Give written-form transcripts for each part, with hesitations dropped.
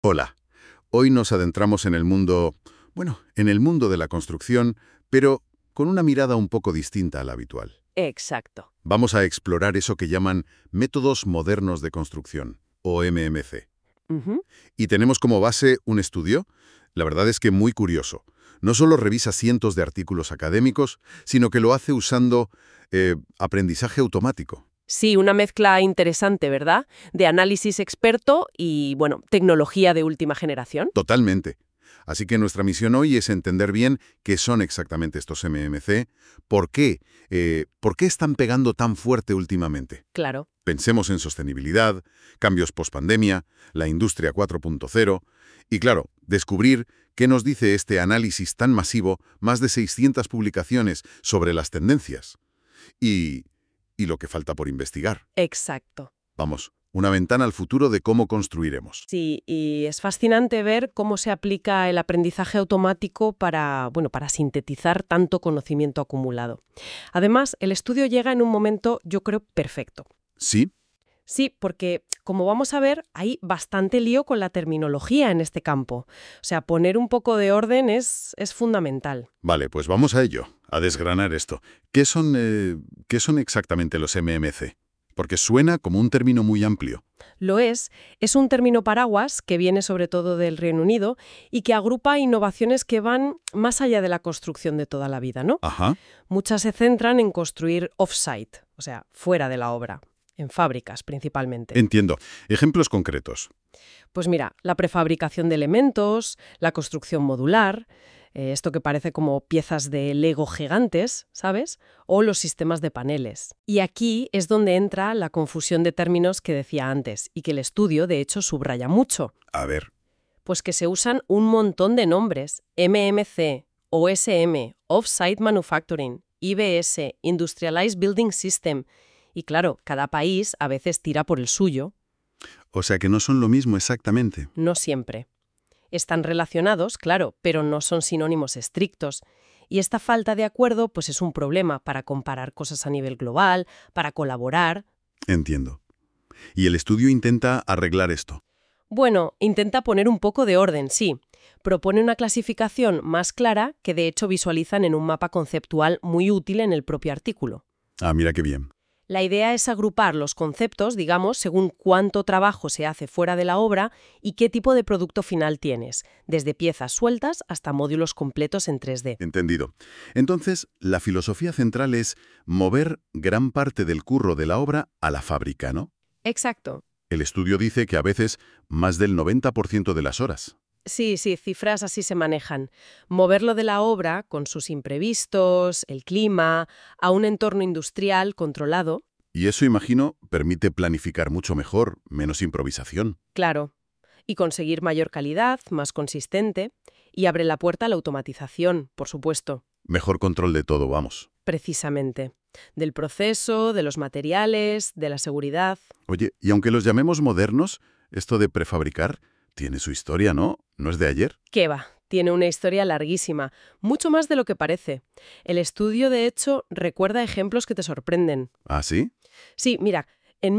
Hola, hoy nos adentramos en el mundo, en el mundo de la construcción, pero con una mirada un poco distinta a la habitual. Exacto. Vamos a explorar eso que llaman métodos modernos de construcción, o MMC. Ujú. Y tenemos como base un estudio, la verdad es que muy curioso. No solo revisa cientos de artículos académicos, sino que lo hace usando aprendizaje automático. Sí, una mezcla interesante, ¿verdad? De análisis experto y, bueno, tecnología de última generación. Totalmente. Así que nuestra misión hoy es entender bien qué son exactamente estos MMC, por qué están pegando tan fuerte últimamente. Claro. Pensemos en sostenibilidad, cambios post-pandemia, la industria 4.0 y, claro, descubrir qué nos dice este análisis tan masivo, más de 600 publicaciones sobre las tendencias y, y lo que falta por investigar. Exacto. Vamos, una ventana al futuro de cómo construiremos. Sí, y es fascinante ver cómo se aplica el aprendizaje automático para, bueno, para sintetizar tanto conocimiento acumulado. Además, el estudio llega en un momento, yo creo, perfecto. ¿Sí? Sí, porque, como vamos a ver, hay bastante lío con la terminología en este campo. O sea, poner un poco de orden es fundamental. Vale, pues vamos a ello, a desgranar esto. ¿Qué son exactamente los MMC? Porque suena como un término muy amplio. Lo es un término paraguas que viene sobre todo del Reino Unido y que agrupa innovaciones que van más allá de la construcción de toda la vida, ¿no? Ajá, Muchas se centran en construir off-site, o sea, fuera de la obra, en fábricas principalmente. entiendo. Ejemplos concretos. Pues mira, la prefabricación de elementos, la construcción modular, esto que parece como piezas de Lego gigantes, ¿sabes? O los sistemas de paneles. Y aquí es donde entra la confusión de términos que decía antes y que el estudio, de hecho, subraya mucho. A ver, Pues que se usan un montón de nombres: MMC, OSM, Off-Site Manufacturing, IBS, Industrialized Building System. Y claro, cada país a veces tira por el suyo, o sea que no son lo mismo exactamente. no siempre. Están relacionados, claro, pero no son sinónimos estrictos. Y esta falta de acuerdo pues es un problema para comparar cosas a nivel global, para colaborar. Entiendo. Y el estudio intenta arreglar esto. Bueno, intenta poner un poco de orden, sí. Propone una clasificación más clara que de hecho visualizan en un mapa conceptual muy útil en el propio artículo. Ah, mira qué bien. La idea es agrupar los conceptos, digamos, según cuánto trabajo se hace fuera de la obra y qué tipo de producto final tienes, desde piezas sueltas hasta módulos completos en 3D. Entendido. Entonces, la filosofía central es mover gran parte del curro de la obra a la fábrica, ¿no? Exacto. El estudio dice que a veces más del 90% de las horas. Sí, cifras así se manejan. Moverlo de la obra, con sus imprevistos, el clima, a un entorno industrial controlado, Y eso, imagino, permite planificar mucho mejor, menos improvisación. claro, y conseguir mayor calidad, más consistente, y abre la puerta a la automatización, por supuesto, Mejor control de todo, vamos. precisamente. Del proceso, de los materiales, de la seguridad. Oye, y aunque los llamemos modernos, esto de prefabricar tiene su historia, ¿no? ¿No es de ayer? ¿Qué va? Tiene una historia larguísima, mucho más de lo que parece. El estudio, de hecho, recuerda ejemplos que te sorprenden. ¿Ah, sí? Sí, mira, en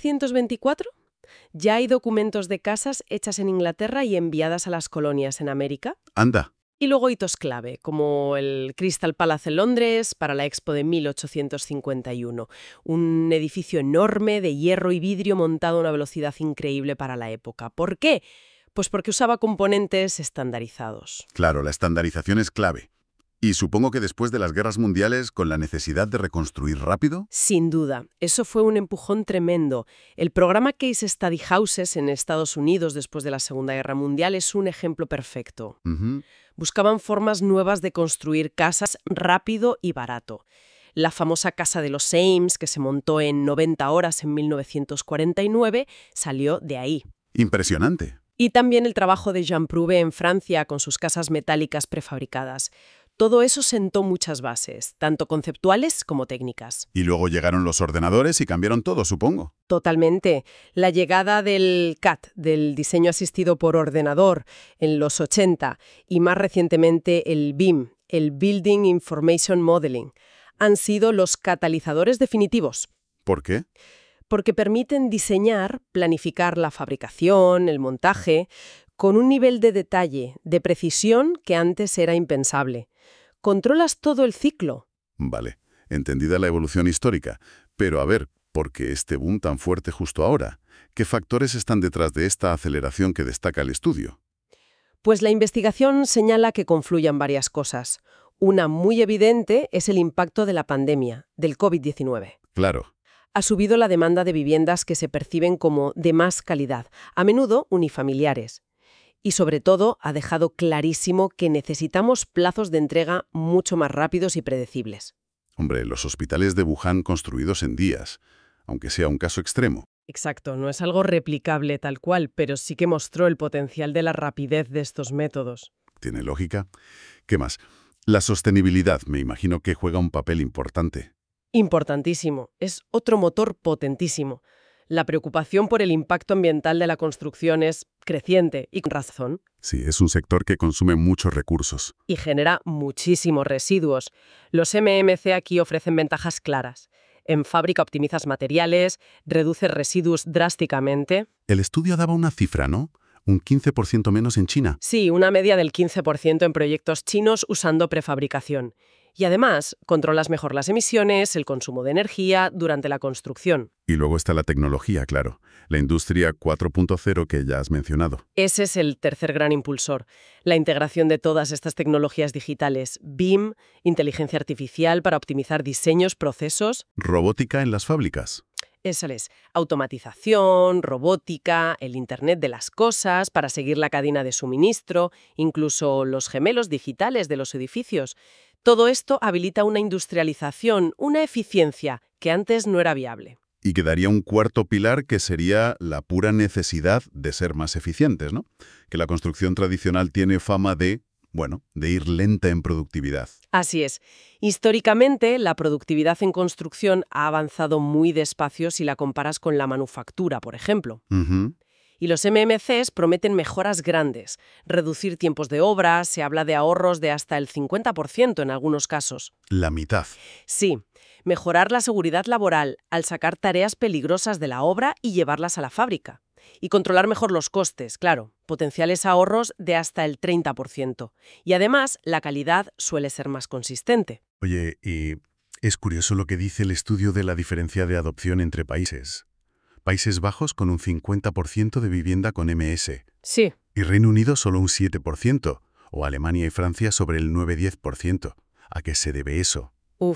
1624 ya hay documentos de casas hechas en Inglaterra y enviadas a las colonias en América. Anda. Y luego hitos clave, como el Crystal Palace en Londres para la Expo de 1851. Un edificio enorme de hierro y vidrio montado a una velocidad increíble para la época. ¿Por qué? Pues porque usaba componentes estandarizados. Claro, la estandarización es clave. Y supongo que después de las guerras mundiales, con la necesidad de reconstruir rápido. Sin duda, eso fue un empujón tremendo. El programa Case Study Houses en Estados Unidos después de la Segunda Guerra Mundial es un ejemplo perfecto. Ujú. Buscaban formas nuevas de construir casas rápido y barato. La famosa Casa de los Ames, que se montó en 90 horas en 1949, salió de ahí. Impresionante. Y también el trabajo de Jean Prouvé en Francia con sus casas metálicas prefabricadas. Todo eso sentó muchas bases, tanto conceptuales como técnicas. Y luego llegaron los ordenadores y cambiaron todo, supongo. Totalmente. La llegada del CAD, del diseño asistido por ordenador, en los 80, y más recientemente el BIM, el Building Information Modeling, han sido los catalizadores definitivos, ¿Por qué? porque permiten diseñar, planificar la fabricación, el montaje, con un nivel de detalle, de precisión que antes era impensable. Controlas todo el ciclo. Vale, entendida la evolución histórica. Pero a ver, ¿por qué este boom tan fuerte justo ahora? ¿Qué factores están detrás de esta aceleración que destaca el estudio? Pues la investigación señala que confluyen varias cosas. Una muy evidente es el impacto de la pandemia, del COVID-19. Claro. Ha subido la demanda de viviendas que se perciben como de más calidad, a menudo unifamiliares. Y sobre todo ha dejado clarísimo que necesitamos plazos de entrega mucho más rápidos y predecibles. Hombre, los hospitales de Wuhan construidos en días, aunque sea un caso extremo. Exacto, no es algo replicable tal cual, pero sí que mostró el potencial de la rapidez de estos métodos. ¿Tiene lógica? ¿Qué más? La sostenibilidad, me imagino que juega un papel importante. Importantísimo, es otro motor potentísimo. La preocupación por el impacto ambiental de la construcción es creciente y con razón. Sí, es un sector que consume muchos recursos. Y genera muchísimos residuos. Los MMC aquí ofrecen ventajas claras. En fábrica optimizas materiales, reduces residuos drásticamente. El estudio daba una cifra, ¿no? Un 15% menos en China. Sí, una media del 15% en proyectos chinos usando prefabricación. Y además, controlas mejor las emisiones, el consumo de energía durante la construcción. Y luego está la tecnología, claro. La industria 4.0 que ya has mencionado. Ese es el tercer gran impulsor. La integración de todas estas tecnologías digitales. BIM, inteligencia artificial para optimizar diseños, procesos. Robótica en las fábricas. Eso es, automatización, robótica, el Internet de las cosas para seguir la cadena de suministro, incluso los gemelos digitales de los edificios. Todo esto habilita una industrialización, una eficiencia que antes no era viable. Y quedaría un cuarto pilar que sería la pura necesidad de ser más eficientes, ¿no? Que la construcción tradicional tiene fama de ir lenta en productividad. Así es. Históricamente, la productividad en construcción ha avanzado muy despacio si la comparas con la manufactura, por ejemplo. Ujú. Y los MMCs prometen mejoras grandes, reducir tiempos de obra, se habla de ahorros de hasta el 50% en algunos casos. La mitad. Sí, mejorar la seguridad laboral al sacar tareas peligrosas de la obra y llevarlas a la fábrica. Y controlar mejor los costes, claro, potenciales ahorros de hasta el 30%. Y además, la calidad suele ser más consistente. Oye, y es curioso lo que dice el estudio de la diferencia de adopción entre países. Países Bajos con un 50% de vivienda con MS. Sí. Y Reino Unido solo un 7%. O Alemania y Francia sobre el 9-10%. ¿A qué se debe eso?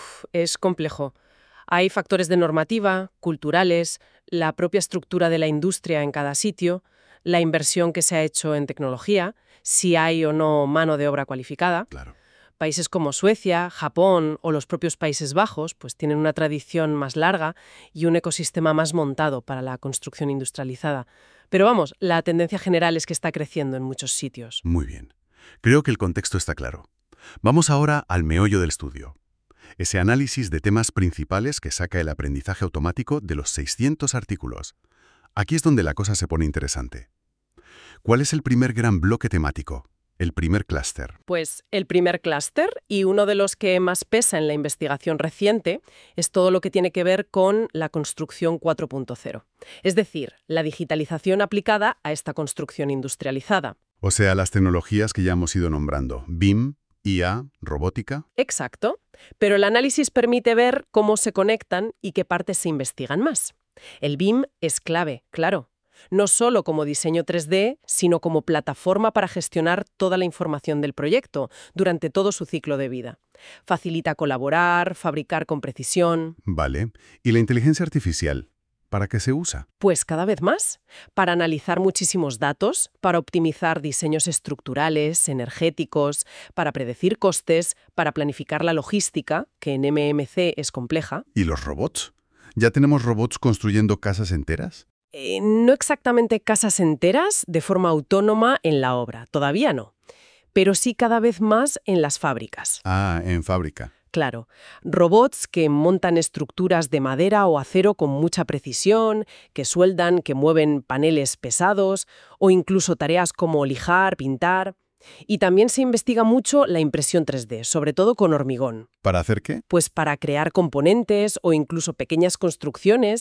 Es complejo. Hay factores de normativa, culturales, la propia estructura de la industria en cada sitio, la inversión que se ha hecho en tecnología, si hay o no mano de obra cualificada. Claro. Países como Suecia, Japón o los propios Países Bajos pues tienen una tradición más larga y un ecosistema más montado para la construcción industrializada. Pero vamos, la tendencia general es que está creciendo en muchos sitios. Muy bien. Creo que el contexto está claro. Vamos ahora al meollo del estudio. Ese análisis de temas principales que saca el aprendizaje automático de los 600 artículos. Aquí es donde la cosa se pone interesante. ¿Cuál es el primer gran bloque temático? El primer clúster. Pues el primer clúster, y uno de los que más pesa en la investigación reciente, es todo lo que tiene que ver con la construcción 4.0. Es decir, la digitalización aplicada a esta construcción industrializada. O sea, las tecnologías que ya hemos ido nombrando. BIM, IA, robótica. Exacto, pero el análisis permite ver cómo se conectan y qué partes se investigan más. El BIM es clave, claro. No solo como diseño 3D, sino como plataforma para gestionar toda la información del proyecto durante todo su ciclo de vida. Facilita colaborar, fabricar con precisión. Vale. ¿Y la inteligencia artificial? ¿Para qué se usa? Pues cada vez más, para analizar muchísimos datos, para optimizar diseños estructurales, energéticos, para predecir costes, para planificar la logística, que en MMC es compleja. ¿Y los robots? ¿Ya tenemos robots construyendo casas enteras? No exactamente casas enteras de forma autónoma en la obra, todavía no, pero sí cada vez más en las fábricas. Ah, en fábrica. Claro, robots que montan estructuras de madera o acero con mucha precisión, que sueldan, que mueven paneles pesados o incluso tareas como lijar, pintar. Y también se investiga mucho la impresión 3D, sobre todo con hormigón. ¿Para hacer qué? Pues para crear componentes o incluso pequeñas construcciones,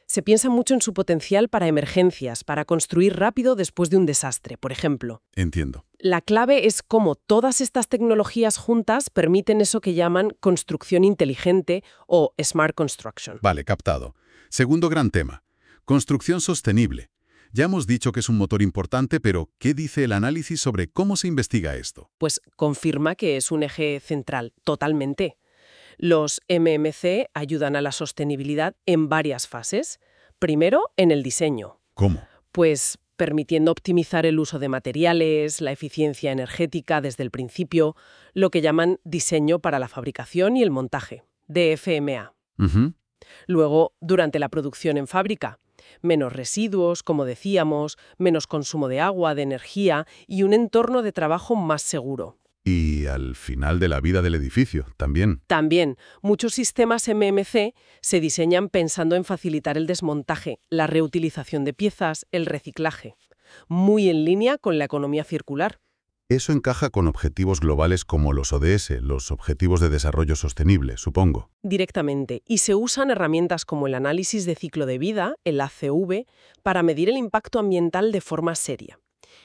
Se piensa mucho en su potencial para emergencias, para construir rápido después de un desastre, por ejemplo. Entiendo. La clave es cómo todas estas tecnologías juntas permiten eso que llaman construcción inteligente o smart construction. Vale, captado. Segundo gran tema. Construcción sostenible. Ya hemos dicho que es un motor importante, pero ¿qué dice el análisis sobre cómo se investiga esto? Pues confirma que es un eje central, totalmente. Los MMC ayudan a la sostenibilidad en varias fases. Primero, en el diseño. ¿Cómo? Pues permitiendo optimizar el uso de materiales, la eficiencia energética desde el principio, lo que llaman diseño para la fabricación y el montaje, DFMA. Ujú. Luego, durante la producción en fábrica, menos residuos, como decíamos, menos consumo de agua, de energía y un entorno de trabajo más seguro. Y al final de la vida del edificio, también. También, muchos sistemas MMC se diseñan pensando en facilitar el desmontaje, la reutilización de piezas, el reciclaje, muy en línea con la economía circular. Eso encaja con objetivos globales como los ODS, los Objetivos de Desarrollo Sostenible, supongo. Directamente, y se usan herramientas como el análisis de ciclo de vida, el ACV, para medir el impacto ambiental de forma seria.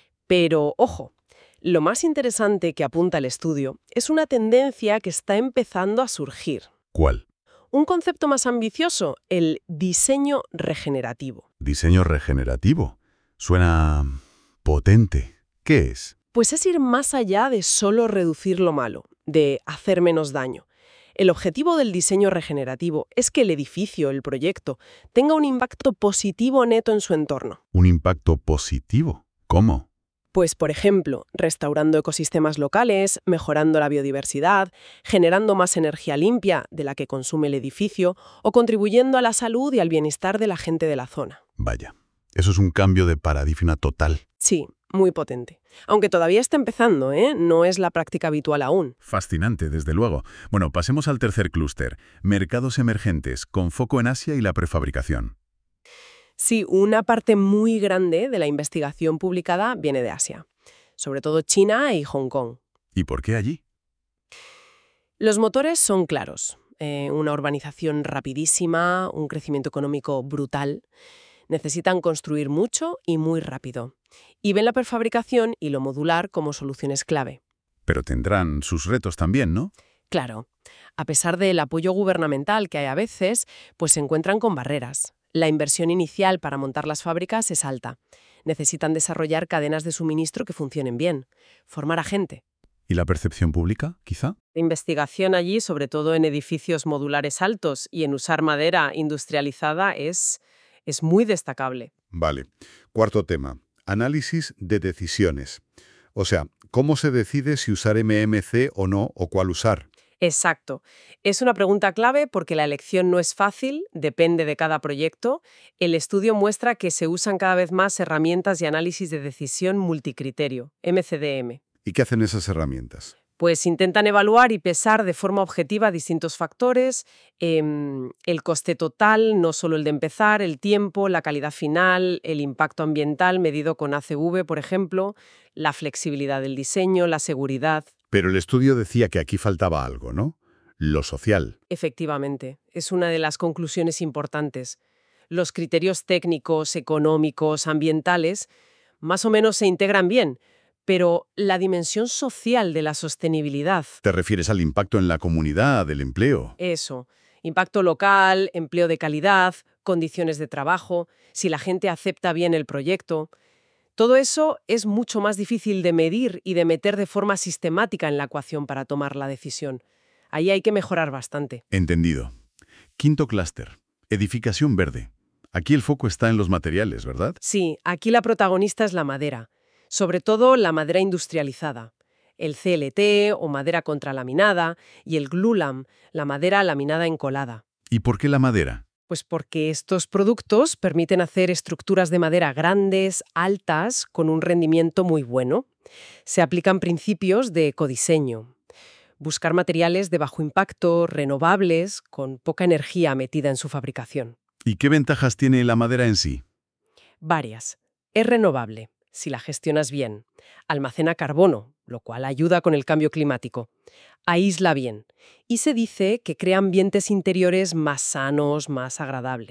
Pero, ojo, lo más interesante que apunta el estudio es una tendencia que está empezando a surgir. ¿Cuál? Un concepto más ambicioso, el diseño regenerativo. Diseño regenerativo. Suena potente. ¿Qué es? Pues es ir más allá de solo reducir lo malo, de hacer menos daño. El objetivo del diseño regenerativo es que el edificio, el proyecto, tenga un impacto positivo neto en su entorno. ¿Un impacto positivo? ¿Cómo? Pues, por ejemplo, restaurando ecosistemas locales, mejorando la biodiversidad, generando más energía limpia de la que consume el edificio o contribuyendo a la salud y al bienestar de la gente de la zona. Vaya, eso es un cambio de paradigma total. Sí, muy potente. Aunque todavía está empezando, ¿eh? No es la práctica habitual aún. Fascinante, desde luego. Bueno, pasemos al tercer clúster. Mercados emergentes, con foco en Asia y la prefabricación. Sí, una parte muy grande de la investigación publicada viene de Asia, sobre todo China y Hong Kong. ¿Y por qué allí? Los motores son claros. Una urbanización rapidísima, un crecimiento económico brutal. Necesitan construir mucho y muy rápido. Y ven la prefabricación y lo modular como soluciones clave. Pero tendrán sus retos también, ¿no? Claro, a pesar del apoyo gubernamental que hay a veces, pues se encuentran con barreras. La inversión inicial para montar las fábricas es alta. Necesitan desarrollar cadenas de suministro que funcionen bien, formar a gente. ¿Y la percepción pública, quizá? La investigación allí, sobre todo en edificios modulares altos y en usar madera industrializada, es muy destacable. Vale. Cuarto tema. Análisis de decisiones. O sea, ¿cómo se decide si usar MMC o no, o cuál usar? Exacto. Es una pregunta clave porque la elección no es fácil, depende de cada proyecto. El estudio muestra que se usan cada vez más herramientas de análisis de decisión multicriterio, MCDM. ¿Y qué hacen esas herramientas? Pues intentan evaluar y pesar de forma objetiva distintos factores, el coste total, no solo el de empezar, el tiempo, la calidad final, el impacto ambiental medido con ACV, por ejemplo, la flexibilidad del diseño, la seguridad. Pero el estudio decía que aquí faltaba algo, ¿no? Lo social. Efectivamente, es una de las conclusiones importantes. Los criterios técnicos, económicos, ambientales, más o menos se integran bien, pero la dimensión social de la sostenibilidad, ¿Te refieres al impacto en la comunidad, del empleo? eso, impacto local, empleo de calidad, condiciones de trabajo, si la gente acepta bien el proyecto, todo eso es mucho más difícil de medir y de meter de forma sistemática en la ecuación para tomar la decisión. Ahí hay que mejorar bastante. Entendido. Quinto clúster. Edificación verde. Aquí el foco está en los materiales, ¿verdad? Sí, aquí la protagonista es la madera, sobre todo la madera industrializada. El CLT o madera contralaminada y el glulam, la madera laminada encolada. ¿Y por qué la madera? Pues porque estos productos permiten hacer estructuras de madera grandes, altas, con un rendimiento muy bueno. Se aplican principios de ecodiseño. Buscar materiales de bajo impacto, renovables, con poca energía metida en su fabricación. ¿Y qué ventajas tiene la madera en sí? Varias. Es renovable, si la gestionas bien. Almacena carbono, lo cual ayuda con el cambio climático. Aísla bien. Y se dice que crea ambientes interiores más sanos, más agradables.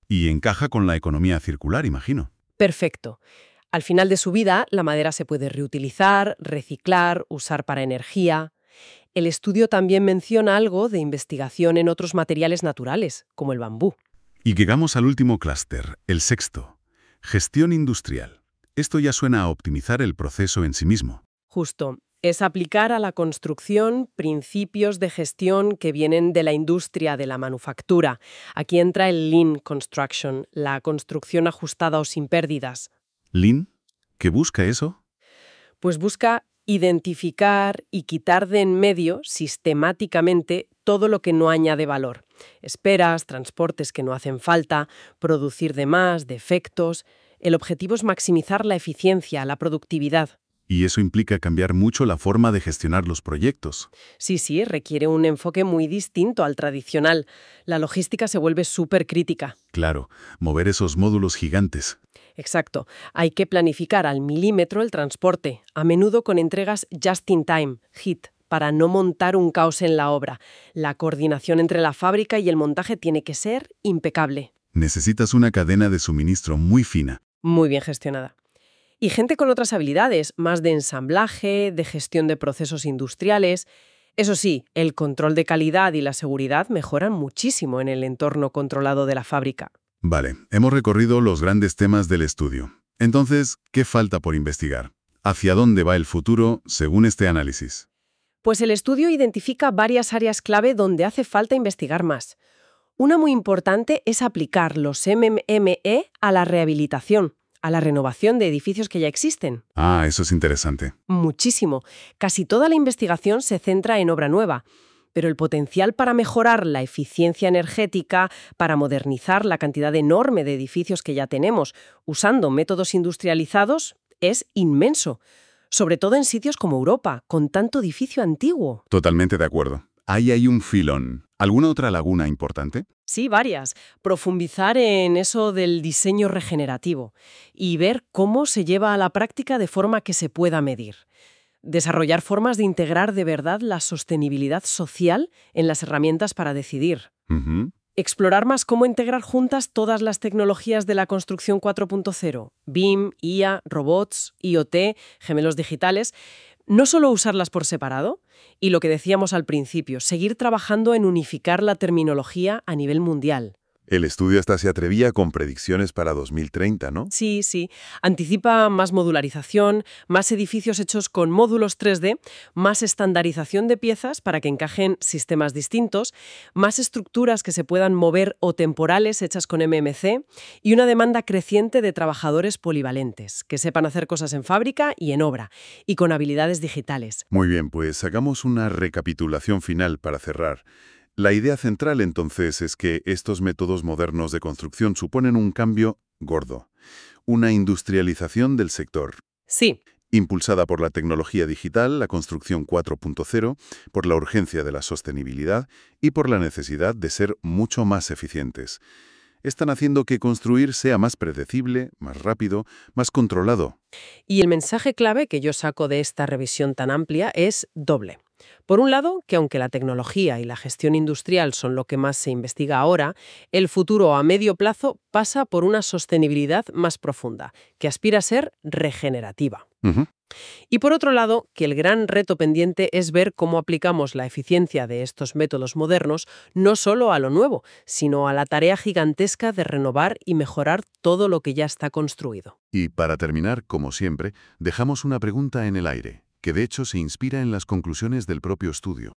Y encaja con la economía circular, imagino. Perfecto. Al final de su vida, la madera se puede reutilizar, reciclar, usar para energía. El estudio también menciona algo de investigación en otros materiales naturales, como el bambú. Y llegamos al último clúster, el sexto. Gestión industrial. Esto ya suena a optimizar el proceso en sí mismo. Justo. Es aplicar a la construcción principios de gestión que vienen de la industria, de la manufactura. Aquí entra el Lean Construction, la construcción ajustada o sin pérdidas. ¿Lean? ¿Qué busca eso? Pues busca identificar y quitar de en medio sistemáticamente todo lo que no añade valor. Esperas, transportes que no hacen falta, producir de más, defectos. El objetivo es maximizar la eficiencia, la productividad. Y eso implica cambiar mucho la forma de gestionar los proyectos. Sí, requiere un enfoque muy distinto al tradicional. La logística se vuelve súper crítica. Claro, mover esos módulos gigantes. Exacto. Hay que planificar al milímetro el transporte, a menudo con entregas just in time, HIT, para no montar un caos en la obra. La coordinación entre la fábrica y el montaje tiene que ser impecable. Necesitas una cadena de suministro muy fina. Muy bien gestionada. Y gente con otras habilidades, más de ensamblaje, de gestión de procesos industriales. Eso sí, el control de calidad y la seguridad mejoran muchísimo en el entorno controlado de la fábrica. Vale, hemos recorrido los grandes temas del estudio. Entonces, ¿qué falta por investigar? ¿Hacia dónde va el futuro según este análisis? Pues el estudio identifica varias áreas clave donde hace falta investigar más. Una muy importante es aplicar los MME a la rehabilitación, a la renovación de edificios que ya existen. Ah, eso es interesante. Muchísimo. Casi toda la investigación se centra en obra nueva, pero el potencial para mejorar la eficiencia energética, para modernizar la cantidad enorme de edificios que ya tenemos, usando métodos industrializados, es inmenso. Sobre todo en sitios como Europa, con tanto edificio antiguo. Totalmente de acuerdo. Ahí hay un filón. ¿Alguna otra laguna importante? Sí, varias. Profundizar en eso del diseño regenerativo y ver cómo se lleva a la práctica de forma que se pueda medir. Desarrollar formas de integrar de verdad la sostenibilidad social en las herramientas para decidir. Ujú. Explorar más cómo integrar juntas todas las tecnologías de la construcción 4.0, BIM, IA, robots, IoT, gemelos digitales. No solo usarlas por separado, y lo que decíamos al principio, seguir trabajando en unificar la terminología a nivel mundial. El estudio hasta se atrevía con predicciones para 2030, ¿no? Sí. Anticipa más modularización, más edificios hechos con módulos 3D, más estandarización de piezas para que encajen sistemas distintos, más estructuras que se puedan mover o temporales hechas con MMC y una demanda creciente de trabajadores polivalentes, que sepan hacer cosas en fábrica y en obra, y con habilidades digitales. Muy bien, pues hagamos una recapitulación final para cerrar. La idea central, entonces, es que estos métodos modernos de construcción suponen un cambio gordo, una industrialización del sector, Sí. impulsada por la tecnología digital, la construcción 4.0, por la urgencia de la sostenibilidad y por la necesidad de ser mucho más eficientes. Están haciendo que construir sea más predecible, más rápido, más controlado. Y el mensaje clave que yo saco de esta revisión tan amplia es doble. Por un lado, que aunque la tecnología y la gestión industrial son lo que más se investiga ahora, el futuro a medio plazo pasa por una sostenibilidad más profunda, que aspira a ser regenerativa. Ujú. Y por otro lado, que el gran reto pendiente es ver cómo aplicamos la eficiencia de estos métodos modernos no solo a lo nuevo, sino a la tarea gigantesca de renovar y mejorar todo lo que ya está construido. Y para terminar, como siempre, dejamos una pregunta en el aire, que de hecho se inspira en las conclusiones del propio estudio.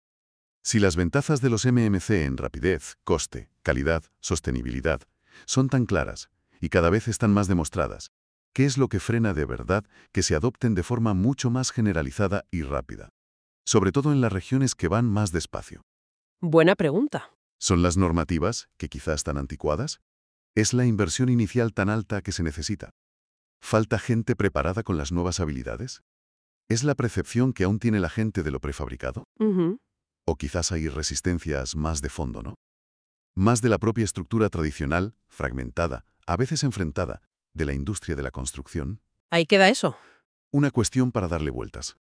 Si las ventajas de los MMC en rapidez, coste, calidad, sostenibilidad son tan claras y cada vez están más demostradas, ¿qué es lo que frena de verdad que se adopten de forma mucho más generalizada y rápida? Sobre todo en las regiones que van más despacio. Buena pregunta. ¿Son las normativas, que quizás están anticuadas? ¿Es la inversión inicial tan alta que se necesita? ¿Falta gente preparada con las nuevas habilidades? ¿Es la percepción que aún tiene la gente de lo prefabricado? Ujú. O quizás hay resistencias más de fondo, ¿no? Más de la propia estructura tradicional, fragmentada, a veces enfrentada, de la industria de la construcción. Ahí queda eso. Una cuestión para darle vueltas.